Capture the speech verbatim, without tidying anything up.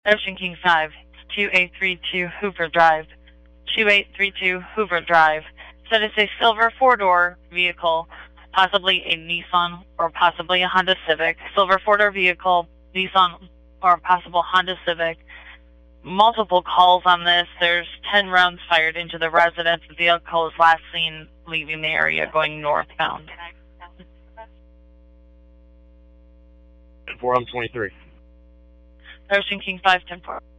Ocean King five, two eight three two Hoover Drive. two eight three two Hoover Drive. Said it's a silver four-door vehicle, possibly a Nissan or possibly a Honda Civic. Silver four-door vehicle, Nissan or possible Honda Civic. Multiple calls on this. There's ten rounds fired into the residence. The vehicle is last seen leaving the area going northbound. four, I'm twenty-three. Ocean King five ten four.